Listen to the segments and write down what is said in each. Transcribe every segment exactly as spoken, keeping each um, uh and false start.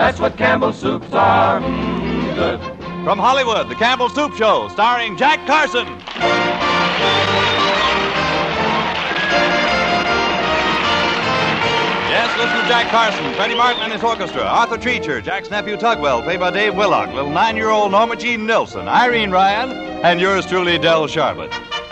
That's what Campbell's soups are. Mmm, good. From Hollywood, the Campbell Soup Show, starring Jack Carson. Yes, listen to Jack Carson, Freddie Martin and his orchestra, Arthur Treacher, Jack's nephew Tugwell, played by Dave Willock, little nine-year-old Norma Jean Nilsson, Irene Ryan, and yours truly, Del Sharbutt.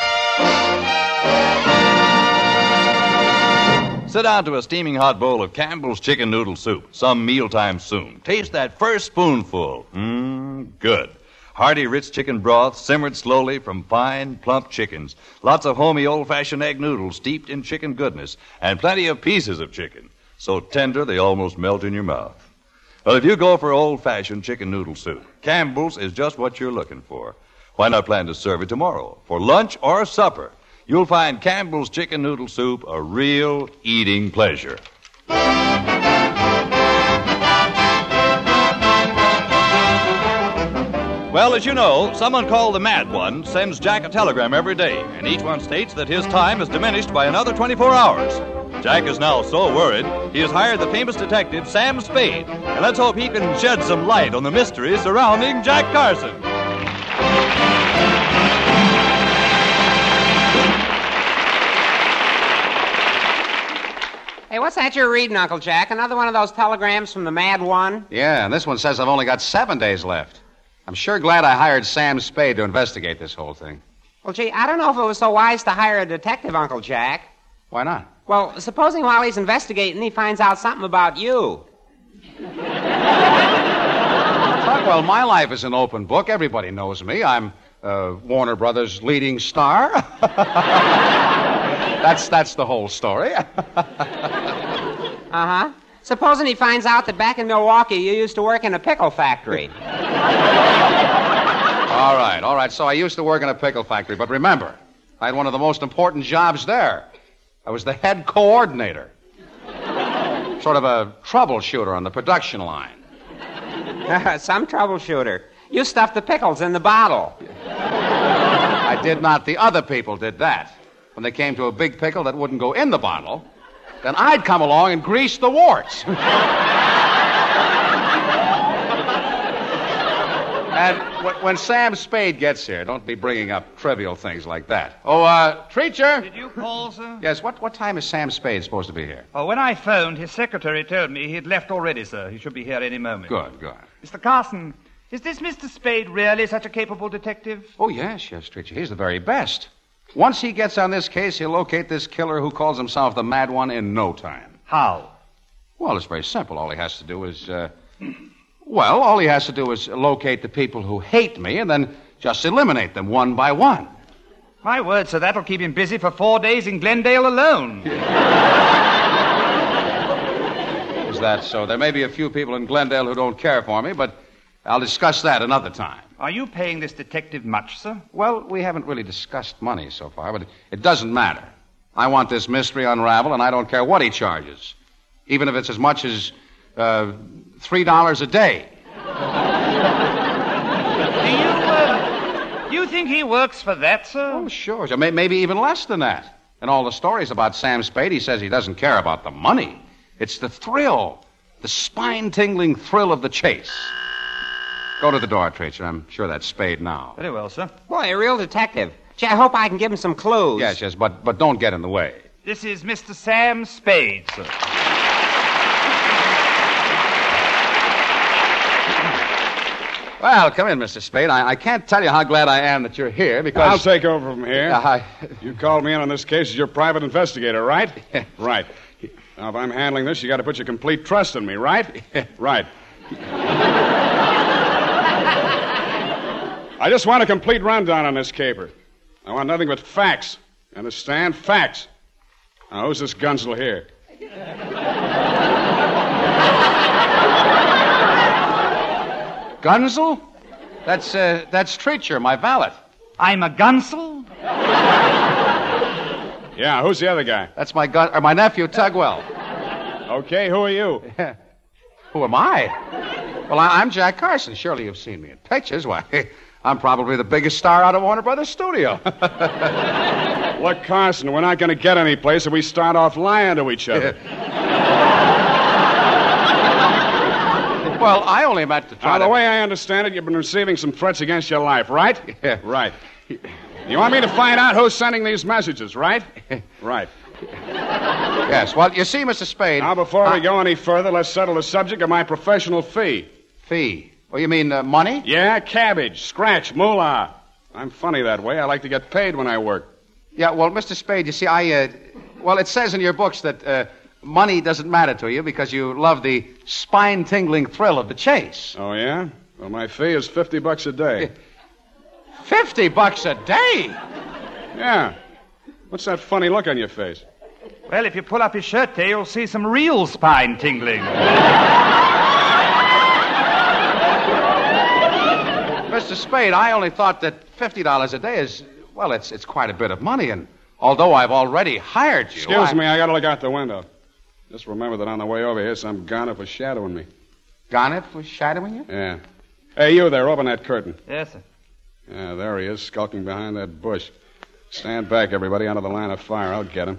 Sit down to a steaming hot bowl of Campbell's chicken noodle soup, some mealtime soon. Taste that first spoonful. Mmm, good. Hearty, rich chicken broth simmered slowly from fine, plump chickens. Lots of homey, old-fashioned egg noodles steeped in chicken goodness, and plenty of pieces of chicken, so tender they almost melt in your mouth. Well, if you go for old-fashioned chicken noodle soup, Campbell's is just what you're looking for. Why not plan to serve it tomorrow for lunch or supper? You'll find Campbell's chicken noodle soup a real eating pleasure. Well, as you know, someone called the Mad One sends Jack a telegram every day, and each one states that his time is diminished by another twenty-four hours. Jack is now so worried, he has hired the famous detective Sam Spade, and let's hope he can shed some light on the mystery surrounding Jack Carson. Hey, what's that you're reading, Uncle Jack? Another one of those telegrams from the Mad One? Yeah, and this one says I've only got seven days left. I'm sure glad I hired Sam Spade to investigate this whole thing. Well, gee, I don't know if it was so wise to hire a detective, Uncle Jack. Why not? Well, supposing while he's investigating, he finds out something about you. Well, my life is an open book. Everybody knows me. I'm uh, Warner Brothers' leading star. that's that's the whole story. Uh-huh. Supposing he finds out that back in Milwaukee you used to work in a pickle factory. All right, all right. So I used to work in a pickle factory, but remember, I had one of the most important jobs there. I was the head coordinator. Sort of a troubleshooter on the production line. Some troubleshooter. You stuffed the pickles in the bottle. I did not. The other people did that. When they came to a big pickle that wouldn't go in the bottle, then I'd come along and grease the warts. And w- when Sam Spade gets here, don't be bringing up trivial things like that. Oh, uh, Treacher? Did you call, sir? Yes, what, what time is Sam Spade supposed to be here? Oh, when I phoned, his secretary told me he'd left already, sir. He should be here any moment. Good, good. Mister Carson, is this Mister Spade really such a capable detective? Oh, yes, yes, Treacher. He's the very best. Once he gets on this case, he'll locate this killer who calls himself the Mad One in no time. How? Well, it's very simple. All he has to do is, uh... Well, all he has to do is locate the people who hate me and then just eliminate them one by one. My word, sir, that'll keep him busy for four days in Glendale alone. Is that so? There may be a few people in Glendale who don't care for me, but I'll discuss that another time. Are you paying this detective much, sir? Well, we haven't really discussed money so far, but it doesn't matter. I want this mystery unraveled, and I don't care what he charges, even if it's as much as uh, three dollars a day. Do you, uh, do you think he works for that, sir? Oh, sure. So may- maybe even less than that. In all the stories about Sam Spade, he says he doesn't care about the money. It's the thrill, the spine-tingling thrill of the chase. Go to the door, Treacher. I'm sure that's Spade now. Very well, sir. Boy, a real detective. Gee, I hope I can give him some clues. Yes, yes, but, but don't get in the way. This is Mister Sam Spade, sir. Well, come in, Mister Spade. I, I can't tell you how glad I am that you're here because... I'll take over from here. Uh, I... You called me in on this case as your private investigator, right? Right. Now, if I'm handling this, you got to put your complete trust in me, right? Right. I just want a complete rundown on this caper. I want nothing but facts. Understand? Facts. Now, who's this Gunzel here? Gunzel? That's, uh, that's Treacher, my valet. I'm a Gunsel? Yeah, who's the other guy? That's my gun, or my nephew, Tugwell. Okay, who are you? Who am I? Well, I, I'm Jack Carson. Surely you've seen me in pictures. Why, I'm probably the biggest star out of Warner Brothers Studio. Look, Carson, we're not going to get any place if we start off lying to each other. Well, I only meant to try Now, to... the way I understand it, you've been receiving some threats against your life, right? Yeah. Right. You want me to find out who's sending these messages, right? Right. Yes, well, you see, Mister Spade... Now, before uh, we go any further, let's settle the subject of my professional fee. Fee? Oh, you mean uh, money? Yeah, cabbage, scratch, moolah. I'm funny that way. I like to get paid when I work. Yeah, well, Mister Spade, you see, I... Uh, well, it says in your books that uh, money doesn't matter to you because you love the spine-tingling thrill of the chase. Oh, yeah? Well, my fee is fifty bucks a day. Fifty bucks a day? Yeah. What's that funny look on your face? Well, if you pull up his shirt there, you'll see some real spine tingling. Mister Spade, I only thought that fifty dollars a day is, well, it's it's quite a bit of money, and although I've already hired you... Excuse I... me, I gotta look out the window. Just remember that on the way over here, some gonnet was shadowing me. Gonnet was shadowing you? Yeah. Hey, you there, open that curtain. Yes, sir. Yeah, there he is, skulking behind that bush. Stand back, everybody, out of the line of fire. I'll get him.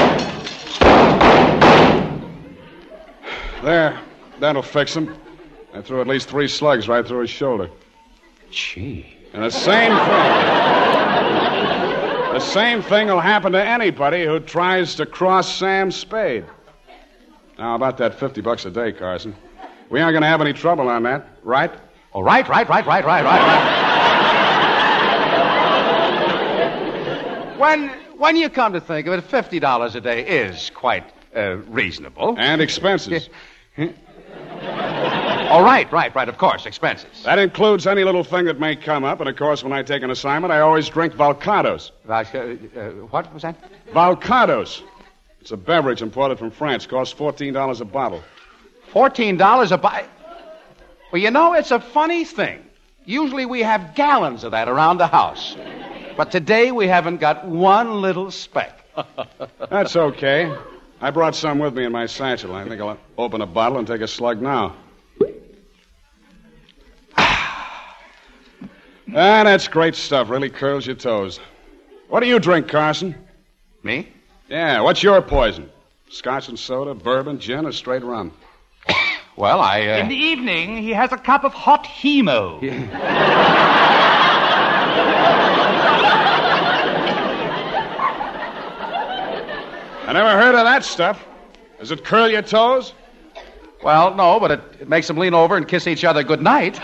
There. That'll fix him. I threw at least three slugs right through his shoulder. Gee. And the same thing. The same thing will happen to anybody who tries to cross Sam Spade. Now, about that fifty bucks a day, Carson. We aren't going to have any trouble on that, right? Oh, right, right, right, right, right, right, right. when, when you come to think of it, fifty dollars a day is quite uh, reasonable. And expenses. Oh, right, right, right, of course, expenses. That includes any little thing that may come up, and of course, when I take an assignment, I always drink Valcados. Uh, uh, what was that? Valcados. It's a beverage imported from France. Costs fourteen dollars a bottle. Fourteen dollars a bottle? Well, you know, it's a funny thing. Usually we have gallons of that around the house. But today we haven't got one little speck. That's okay. I brought some with me in my satchel. I think I'll open a bottle and take a slug now. Ah, that's great stuff. Really curls your toes. What do you drink, Carson? Me? Yeah, what's your poison? Scotch and soda, bourbon, gin, or straight rum? Well, I, uh... In the evening, he has a cup of hot hemo. I never heard of that stuff. Does it curl your toes? Well, no, but it, it makes them lean over and kiss each other goodnight.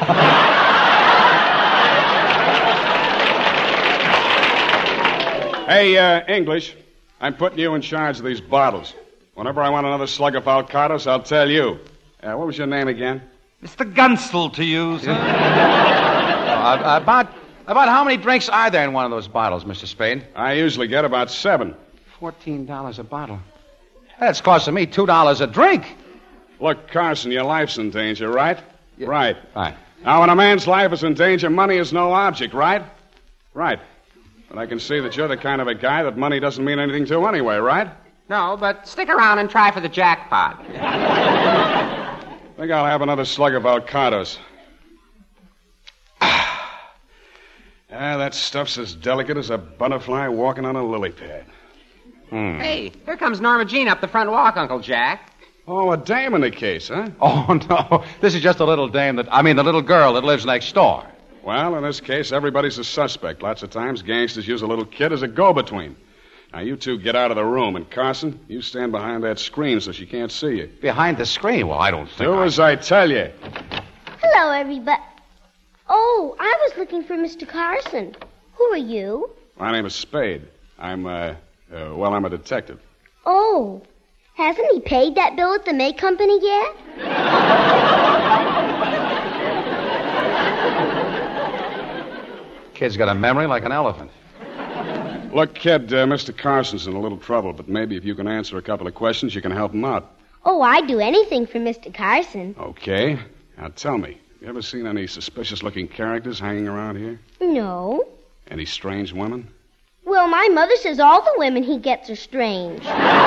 Hey, uh, English, I'm putting you in charge of these bottles. Whenever I want another slug of Valcados, I'll tell you. Uh, what was your name again? Mister Gunstel to you, sir. uh, about, about how many drinks are there in one of those bottles, Mister Spade? I usually get about seven. Fourteen dollars a bottle. That's costing me two dollars a drink. Look, Carson, your life's in danger, right? Yeah. Right. Fine. Now, when a man's life is in danger, money is no object, right? Right. But I can see that you're the kind of a guy that money doesn't mean anything to anyway, right? No, but stick around and try for the jackpot. I think I'll have another slug of Valcados. Ah, that stuff's as delicate as a butterfly walking on a lily pad. Hmm. Hey, here comes Norma Jean up the front walk, Uncle Jack. Oh, a dame in the case, huh? Oh, no. This is just a little dame that... I mean, the little girl that lives next door. Well, in this case, everybody's a suspect. Lots of times, gangsters use a little kid as a go-between. Now, you two get out of the room, and Carson, you stand behind that screen so she can't see you. Behind the screen? Well, I don't think Do I... as I tell you. Hello, everybody. Oh, I was looking for Mister Carson. Who are you? My name is Spade. I'm, uh, uh well, I'm a detective. Oh, hasn't he paid that bill at the May Company yet? Kid's got a memory like an elephant. Look, kid, uh, Mister Carson's in a little trouble, but maybe if you can answer a couple of questions, you can help him out. Oh, I'd do anything for Mister Carson. Okay. Now, tell me, you ever seen any suspicious-looking characters hanging around here? No. Any strange women? Well, my mother says all the women he gets are strange.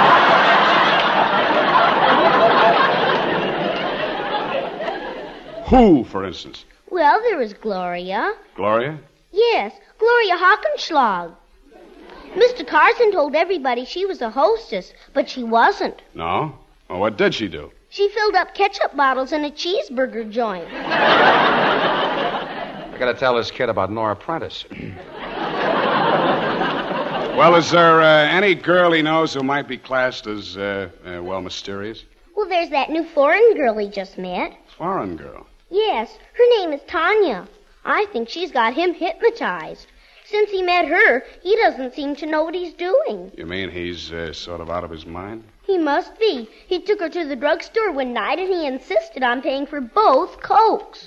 Who, for instance? Well, there was Gloria. Gloria? Yes, Gloria Hockenschlag. Mister Carson told everybody she was a hostess, but she wasn't. No? Well, what did she do? She filled up ketchup bottles in a cheeseburger joint. I gotta tell this kid about Nora Prentice. Well, is there uh, any girl he knows who might be classed as, uh, uh, well, mysterious? Well, there's that new foreign girl he just met. Foreign girl? Yes, her name is Tanya. I think she's got him hypnotized. Since he met her, he doesn't seem to know what he's doing. You mean he's uh, sort of out of his mind? He must be. He took her to the drugstore one night and he insisted on paying for both Cokes.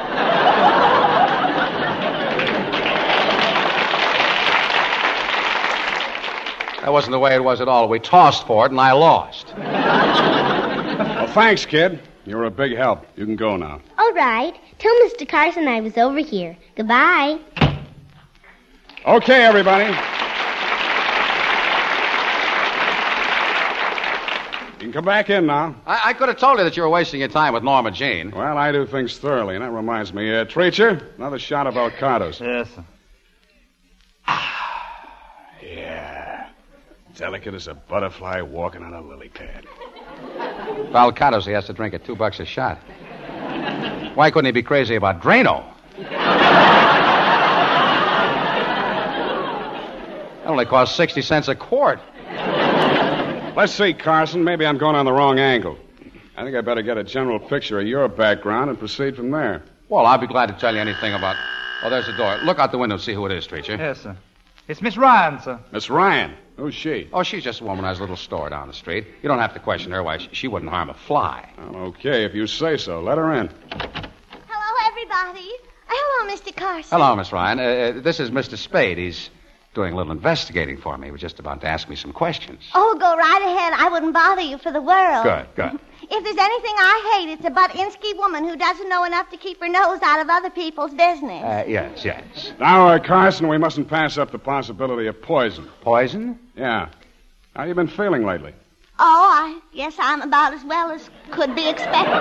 That wasn't the way it was at all. We tossed for it, and I lost. Well, thanks, kid. You were a big help. You can go now. All right. Tell Mister Carson I was over here. Goodbye. Okay, everybody. You can come back in now. I, I could have told you that you were wasting your time with Norma Jean. Well, I do things thoroughly, and that reminds me. Uh, Treacher, another shot of Alcados. Yes, sir. Yeah. Delicate as a butterfly walking on a lily pad. Valcados, he has to drink at two bucks a shot. Why couldn't he be crazy about Drano? That only costs sixty cents a quart. Let's see, Carson. Maybe I'm going on the wrong angle. I think I better get a general picture of your background and proceed from there. Well, I'll be glad to tell you anything about... Oh, there's the door. Look out the window and see who it is, Treacher. Yes, sir. It's Miss Ryan, sir. Miss Ryan. Who's she? Oh, she's just a woman who has a little store down the street. You don't have to question her. Why, she, she wouldn't harm a fly. Well, okay, if you say so. Let her in. Hello, everybody. Uh, hello, Mister Carson. Hello, Miss Ryan. Uh, this is Mister Spade. He's doing a little investigating for me. He was just about to ask me some questions. Oh, go right ahead. I wouldn't bother you for the world. Good, good. If there's anything I hate, it's a butt-insky woman who doesn't know enough to keep her nose out of other people's business. Uh, yes, yes. Now, uh, Carson, we mustn't pass up the possibility of poison. Poison? Yeah. How you been feeling lately? Oh, I guess I'm about as well as could be expected.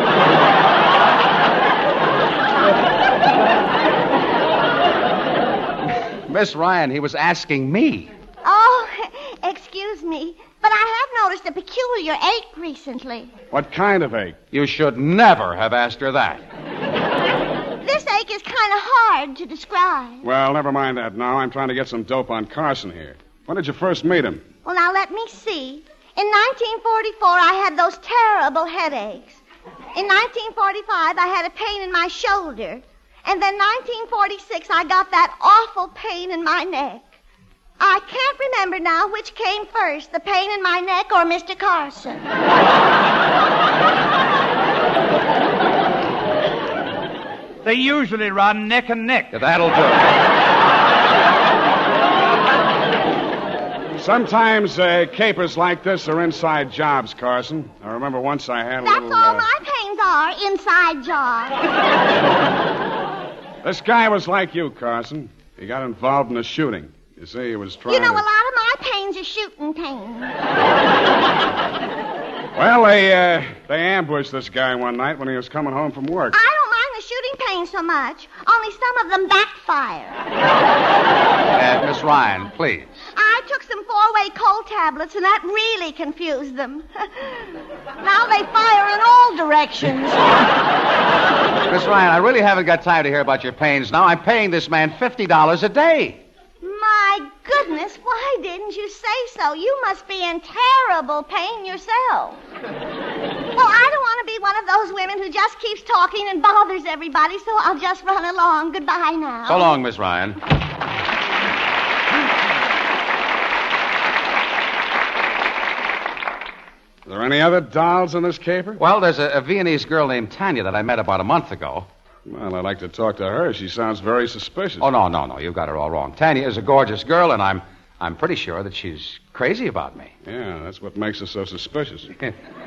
Miss Ryan, he was asking me. Oh, excuse me, but I have noticed a peculiar ache recently. What kind of ache? You should never have asked her that. This ache is kind of hard to describe. Well, never mind that now. I'm trying to get some dope on Carson here. When did you first meet him? Well, now let me see. In nineteen forty-four, I had those terrible headaches. In nineteen forty-five, I had a pain in my shoulder. And then nineteen forty-six, I got that awful pain in my neck. I can't remember now which came first, the pain in my neck or Mister Carson. They usually run neck and neck. Yeah, that'll do. Sometimes uh, capers like this are inside jobs, Carson. I remember once I had a That's little... all uh, my pains are, inside jobs. This guy was like you, Carson. He got involved in a shooting. You see, he was trying You know, to... a lot of my pains are shooting pains. Well, they, uh, they ambushed this guy one night when he was coming home from work. I don't mind the shooting pains so much, only some of them backfire. Uh, Miss Ryan, please. I took some four-way cold tablets, and that really confused them. Now they fire in all directions. Miss Ryan, I really haven't got time to hear about your pains now. I'm paying this man fifty dollars a day. My goodness, why didn't you say so? You must be in terrible pain yourself. Well, I don't want to be one of those women who just keeps talking and bothers everybody, so I'll just run along. Goodbye now. So long, Miss Ryan. Are there any other dolls in this caper? Well, there's a, a Viennese girl named Tanya that I met about a month ago. Well, I'd like to talk to her. She sounds very suspicious. Oh, no, no, no. You've got her all wrong. Tanya is a gorgeous girl, and I'm I'm pretty sure that she's crazy about me. Yeah, that's what makes her so suspicious. Look,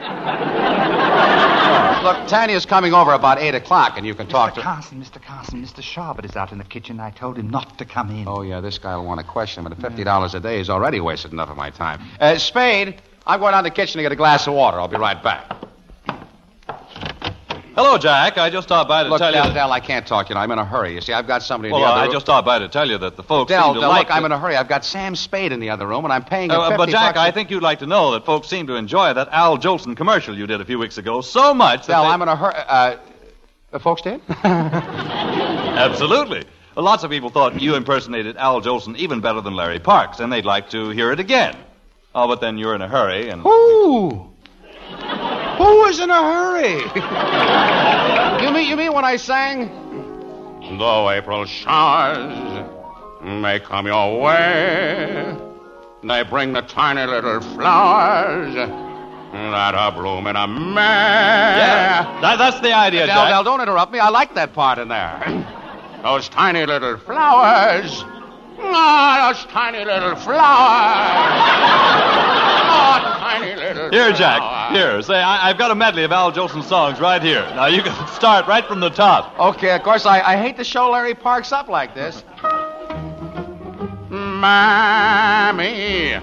Tanya's coming over about eight o'clock, and you can talk Mister to... Carson, Mister Carson, Mister Sharbert is out in the kitchen. I told him not to come in. Oh, yeah, this guy will want to question him, but fifty dollars a day has already wasted enough of my time. Uh, Spade, I'm going down to the kitchen to get a glass of water. I'll be right back. Hello, Jack. I just stopped by to Look, tell Del, you... Del, I can't talk. You know, I'm in a hurry. You see, I've got somebody in Well, the other I room. just stopped by to tell you that the folks Del, seem to Del, like... look, I'm the- in a hurry. I've got Sam Spade in the other room, and I'm paying him Uh, fifty but, Jack, bucks. I think you'd like to know that folks seem to enjoy that Al Jolson commercial you did a few weeks ago so much that Del, they... I'm in a hurry. Uh, the folks did? Absolutely. Well, lots of people thought you impersonated Al Jolson even better than Larry Parks, and they'd like to hear it again. Oh, but then you're in a hurry, and... Who? Who was in a hurry? you mean you mean when I sang? Though April showers may come your way, they bring the tiny little flowers that are blooming a May. Yeah, that, that's the idea, Del, Jack. Del, don't interrupt me. I like that part in there. Those tiny little flowers. Ah, those tiny little flowers. Oh, tiny little Here, flowers. Jack. Here. Say, I, I've got a medley of Al Jolson's songs right here. Now, you can start right from the top. Okay, of course, I, I hate to show Larry Parks up like this. Mammy,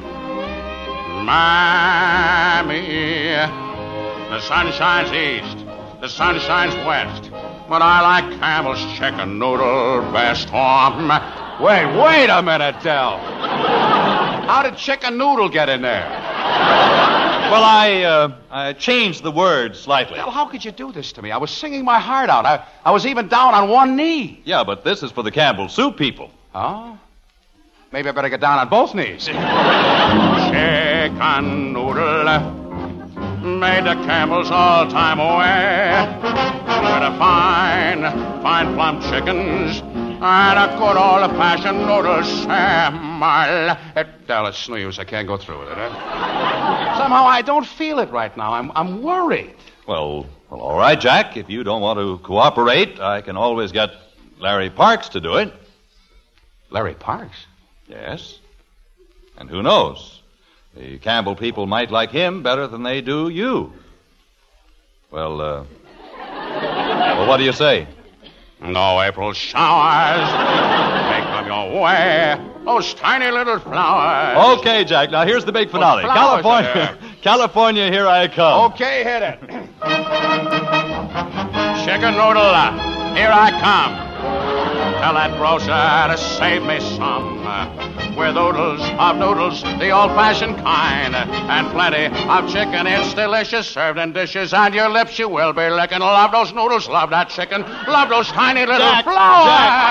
Mammy, the sun shines east, the sun shines west, but I like Campbell's chicken noodle best. Oh, wait, wait a minute, Del. How did chicken noodle get in there? Well, I, uh, I changed the words slightly. Del, how could you do this to me? I was singing my heart out. I, I was even down on one knee. Yeah, but this is for the Campbell Soup people. Oh? Maybe I better get down on both knees. Chicken noodle made the Campbell's all-time way. With a fine, fine plump chickens and a good old-fashioned noodle Sam. I'll... Del, it's no use. I can't go through with it. Eh? Somehow I don't feel it right now. I'm, I'm worried. Well, well, all right, Jack. If you don't want to cooperate, I can always get Larry Parks to do it. Larry Parks? Yes. And who knows? The Campbell people might like him better than they do you. Well, uh... well, what do you say? No April showers may come your way. Those tiny little flowers. Okay, Jack. Now, here's the big finale. Those flowers California. California, here I come. Okay, hit it. Chicken noodle, here I come. Tell that grocer to save me some. With oodles of noodles, the old-fashioned kind, and plenty of chicken. It's delicious, served in dishes, and your lips you will be licking. Love those noodles, love that chicken, love those tiny little Jack, flowers.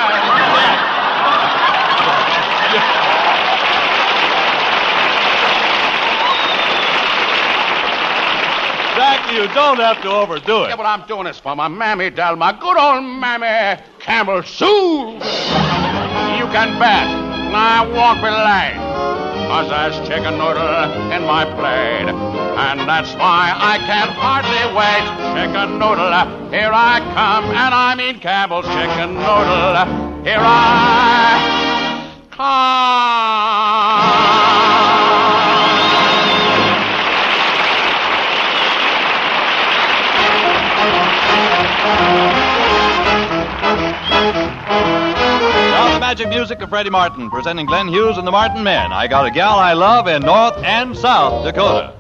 Jack, you don't have to overdo it. Yeah, but I'm doing this for my mammy, Del, my good old mammy, Campbell Soup. You can bet I won't be late, 'cause there's chicken noodle in my plate. And that's why I can't hardly wait. Chicken noodle, here I come, and I mean Campbell's chicken noodle. Here I come. Now the magic music of Freddie Martin, presenting Glenn Hughes and the Martin Men. I got a gal I love in North and South Dakota.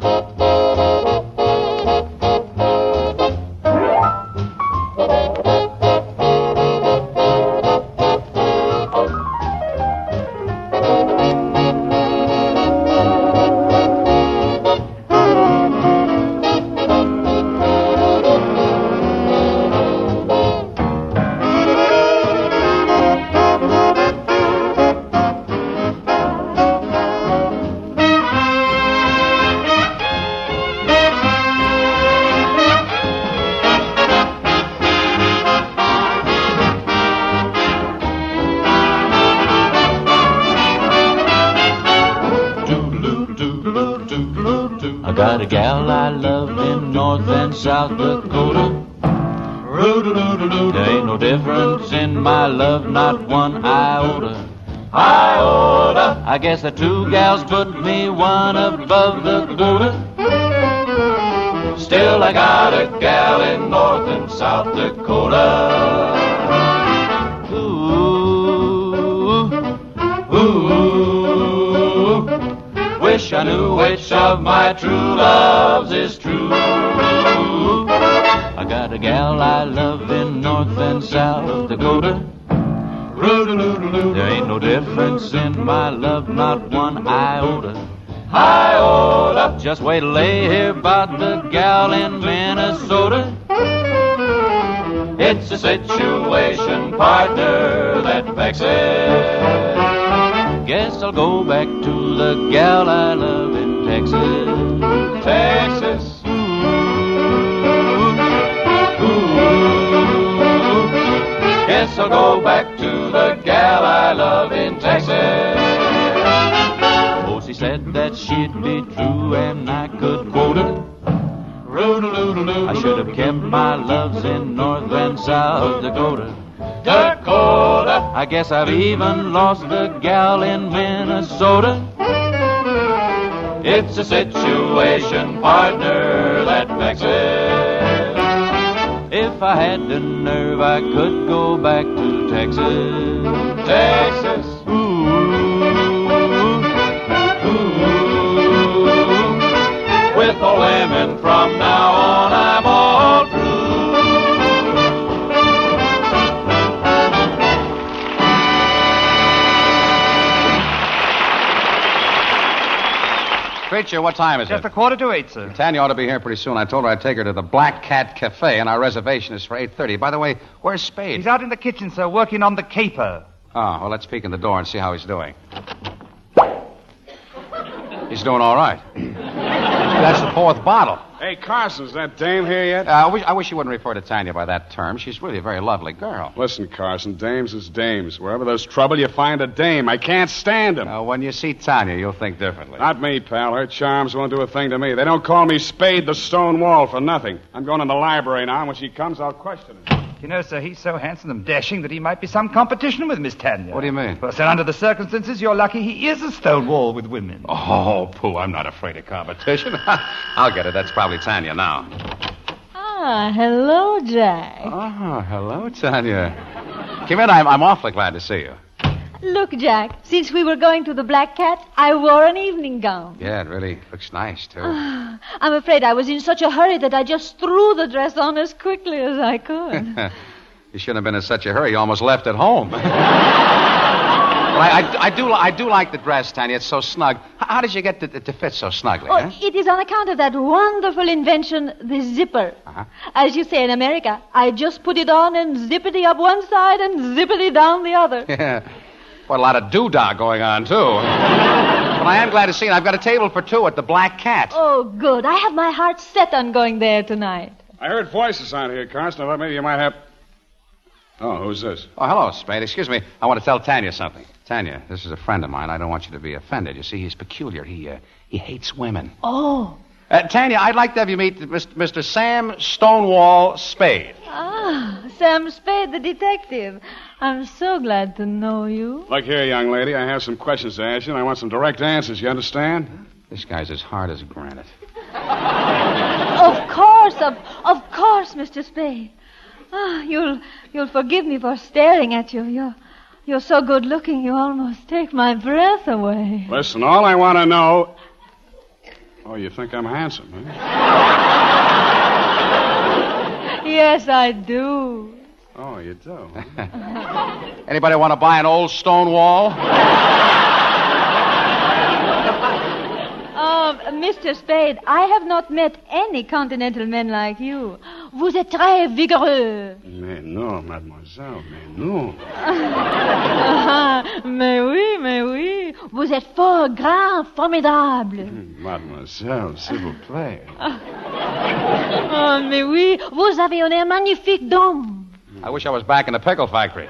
I got a gal I love in North and South Dakota. There ain't no difference in my love, not one iota. Iota. I guess the two gals put me one above the quota. Still I got a gal in North and South Dakota. Ooh, ooh, wish I knew which of my true loves is true. I I got a gal I love in North and South Dakota. There ain't no difference in my love, not one iota. Iota. Just wait till they hear about the gal in Minnesota. It's a situation, partner, that vexes. Guess I'll go back to the gal I love in Texas. Texas. Ooh. Ooh. Guess I'll go back to the gal I love in Texas. Oh, she said that she'd be true and I could quote her. I should have kept my loves in North and South Dakota. Dakota. I guess I've even lost the gal in Minnesota. It's a situation, partner, that vexes. If I had the nerve, I could go back to Texas. Texas. Ooh. Ooh. With old lemon from now on, I'm all through. Creature, what time is Just it? a quarter to eight, sir. Tanya ought to be here pretty soon. I told her I'd take her to the Black Cat Cafe, and our reservation is for eight thirty. By the way, where's Spade? He's out in the kitchen, sir, working on the caper. Oh, well, let's peek in the door and see how he's doing. He's doing all right. That's the fourth bottle. Hey, Carson, is that dame here yet? Uh, I, wish, I wish you wouldn't refer to Tanya by that term. She's really a very lovely girl. Listen, Carson, dames is dames. Wherever there's trouble, you find a dame. I can't stand them. Uh, when you see Tanya, you'll think differently. Not me, pal. Her charms won't do a thing to me. They don't call me Spade the Stone Wall for nothing. I'm going in the library now, and when she comes, I'll question her. You know, sir, he's so handsome and dashing that he might be some competition with Miss Tanya. What do you mean? Well, sir, under the circumstances, you're lucky he is a stone wall with women. Oh, pooh, I'm not afraid of competition. I'll get it. That's probably Tanya now. Ah, hello, Jack. Oh, hello, Tanya. Come in. I'm, I'm awfully glad to see you. Look, Jack, since we were going to the Black Cat, I wore an evening gown. Yeah, it really looks nice, too. I'm afraid I was in such a hurry that I just threw the dress on as quickly as I could. You shouldn't have been in such a hurry. You almost left it home. Well, I, I, I, do, I do like the dress, Tanya. It's so snug. How, how did you get it to, to fit so snugly? Oh, huh? it is on account of that wonderful invention, the zipper. Uh-huh. As you say in America, I just put it on and zippity up one side and zippity down the other. Yeah. What a lot of doodah going on, too. But I am glad to see it. I've got a table for two at the Black Cat. Oh, good. I have my heart set on going there tonight. I heard voices out here, Carson. I thought maybe you might have... Oh, who's this? Oh, hello, Spade. Excuse me. I want to tell Tanya something. Tanya, this is a friend of mine. I don't want you to be offended. You see, he's peculiar. He uh, he hates women. Oh. Uh, Tanya, I'd like to have you meet Mister Sam Stonewall Spade. Ah, Sam Spade, the detective. I'm so glad to know you. Look here, young lady. I have some questions to ask you, and I want some direct answers. You understand? This guy's as hard as granite. Of course, of, of course, Mister Spade. Ah, you'll you'll forgive me for staring at you. You're you're so good looking. You almost take my breath away. Listen, all I want to know. Oh, you think I'm handsome, huh? Yes, I do. Oh, you do. Anybody want to buy an old stone wall? Um, Mister Spade, I have not met any continental men like you. Vous êtes très vigoureux. Mais non, mademoiselle, mais non. Ah, mais oui, mais oui. Vous êtes fort grand, formidable. Mademoiselle, s'il vous plaît. Oh, mais oui, vous avez un air magnifique d'homme. I wish I was back in the pickle factory.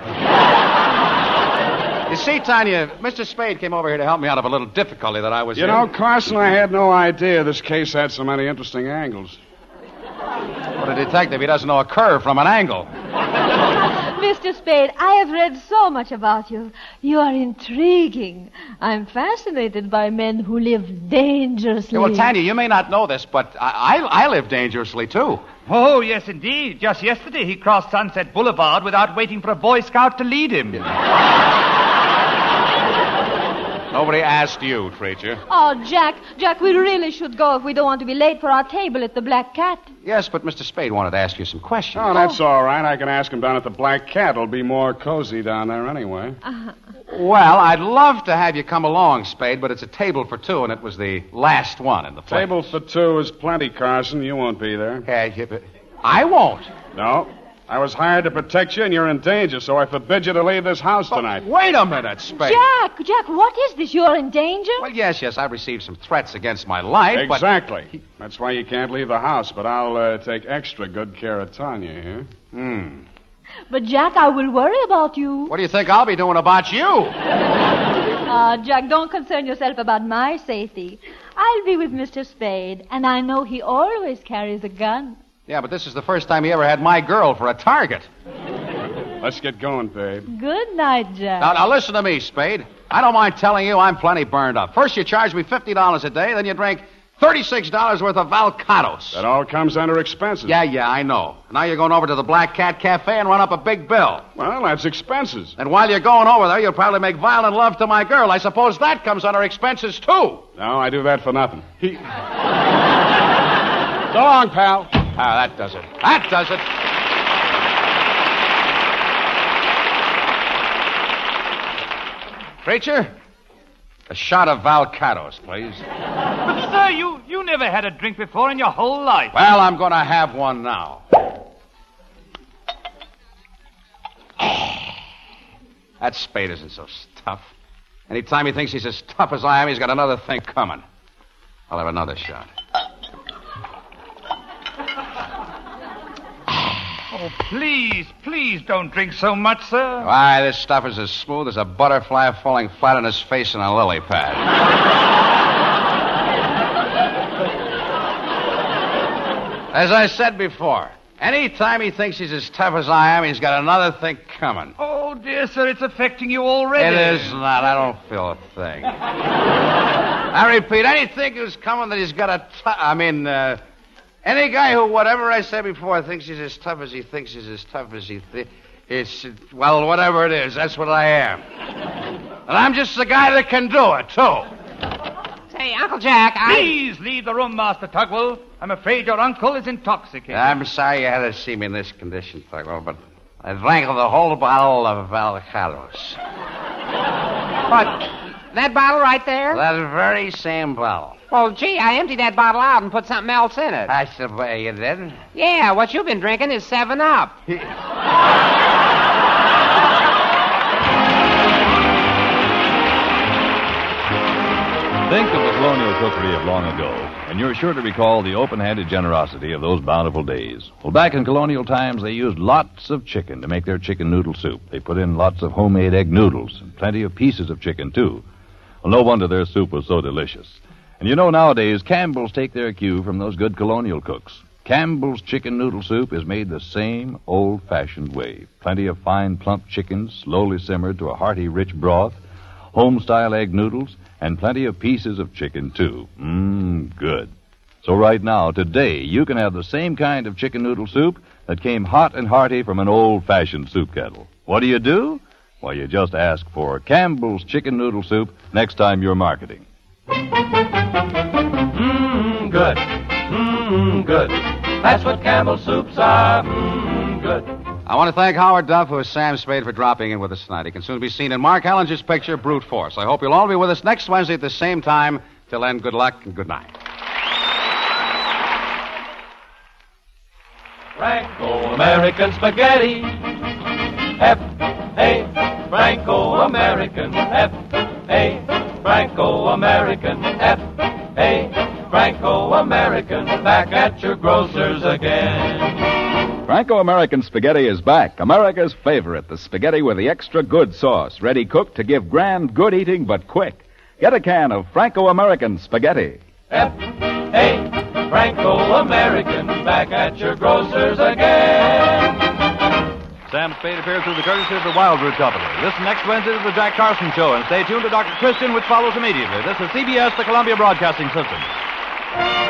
You see, Tanya, Mister Spade came over here to help me out of a little difficulty that I was You in. know, Carson, I had no idea this case had so many interesting angles. But a detective, he doesn't know a curve from an angle. Mister Spade, I have read so much about you. You are intriguing. I'm fascinated by men who live dangerously. Yeah, well, Tanya, you may not know this, but I, I, I live dangerously, too. Oh, yes, indeed. Just yesterday he crossed Sunset Boulevard without waiting for a Boy Scout to lead him. Nobody asked you, Treacher. Oh, Jack, Jack, we really should go if we don't want to be late for our table at the Black Cat. Yes, but Mister Spade wanted to ask you some questions. Oh, that's all right. I can ask him down at the Black Cat. It'll be more cozy down there anyway. Uh, Well, I'd love to have you come along, Spade, but it's a table for two, and it was the last one in the place. Table for two is plenty, Carson. You won't be there. Yeah, I won't. No. I was hired to protect you, and you're in danger, so I forbid you to leave this house tonight. Wait a minute, Spade. Jack, Jack, what is this? You're in danger? Well, yes, yes, I've received some threats against my life, Exactly. but... That's why you can't leave the house, but I'll uh, take extra good care of Tanya here. Hmm. But, Jack, I will worry about you. What do you think I'll be doing about you? Ah, Jack, don't concern yourself about my safety. I'll be with Mister Spade, and I know he always carries a gun. Yeah, but this is the first time he ever had my girl for a target. Let's get going, babe. Good night, Jack. Now, now listen to me, Spade. I don't mind telling you I'm plenty burned up. First you charge me fifty dollars a day, then you drink thirty-six dollars worth of Valcados. That all comes under expenses. Yeah, yeah, I know. Now you're going over to the Black Cat Cafe and run up a big bill. Well, that's expenses. And while you're going over there, you'll probably make violent love to my girl. I suppose that comes under expenses, too. No, I do that for nothing. He... So long, pal. Ah, that does it. That does it. Preacher, a shot of Valcados, please. But, sir, you, you never had a drink before in your whole life. Well, I'm going to have one now. That Spade isn't so tough. Anytime he thinks he's as tough as I am, he's got another thing coming. I'll have another shot. Oh, please, please don't drink so much, sir. Why, this stuff is as smooth as a butterfly falling flat on his face in a lily pad. As I said before, anytime he thinks he's as tough as I am, he's got another thing coming. Oh, dear, sir, it's affecting you already. It is not. I don't feel a thing. I repeat, anything is coming that he's got a t- I mean, uh... any guy who, whatever I said before, thinks he's as tough as he thinks he's as tough as he thinks... It's, well, whatever it is, that's what I am. And I'm just the guy that can do it, too. Say, Uncle Jack, I... Please leave the room, Master Tugwell. I'm afraid your uncle is intoxicated. I'm sorry you had to see me in this condition, Tugwell, but I drank the whole bottle of Valcados. What? That bottle right there? That very same bottle. Well, gee, I emptied that bottle out and put something else in it. I said, well, you did? Yeah, what you've been drinking is seven up. Think of the colonial cookery of long ago, and you're sure to recall the open-handed generosity of those bountiful days. Well, back in colonial times, they used lots of chicken to make their chicken noodle soup. They put in lots of homemade egg noodles and plenty of pieces of chicken, too. Well, no wonder their soup was so delicious. And you know, nowadays, Campbell's take their cue from those good colonial cooks. Campbell's chicken noodle soup is made the same old-fashioned way. Plenty of fine, plump chicken, slowly simmered to a hearty, rich broth, home-style egg noodles, and plenty of pieces of chicken, too. Mmm, good. So right now, today, you can have the same kind of chicken noodle soup that came hot and hearty from an old-fashioned soup kettle. What do you do? Well, you just ask for Campbell's chicken noodle soup next time you're marketing. Mmm, good. Mmm, good. That's what Campbell's soups are. Mmm, good. I want to thank Howard Duff, who is Sam Spade, for dropping in with us tonight. He can soon be seen in Mark Hellinger's picture, Brute Force. I hope you'll all be with us next Wednesday at the same time. Till then, good luck and good night. Franco-American spaghetti. F A Franco-American. F A Franco-American. F A Franco-American. Back at your grocer's again. Franco-American spaghetti is back. America's favorite, the spaghetti with the extra good sauce, ready cooked to give grand good eating but quick. Get a can of Franco-American spaghetti. F A Franco-American, back at your grocer's again. Sam Spade appears through the courtesy of the Wildroot Company. Listen next Wednesday to the Jack Carson Show, and stay tuned to Doctor Christian, which follows immediately. This is C B S, the Columbia Broadcasting System.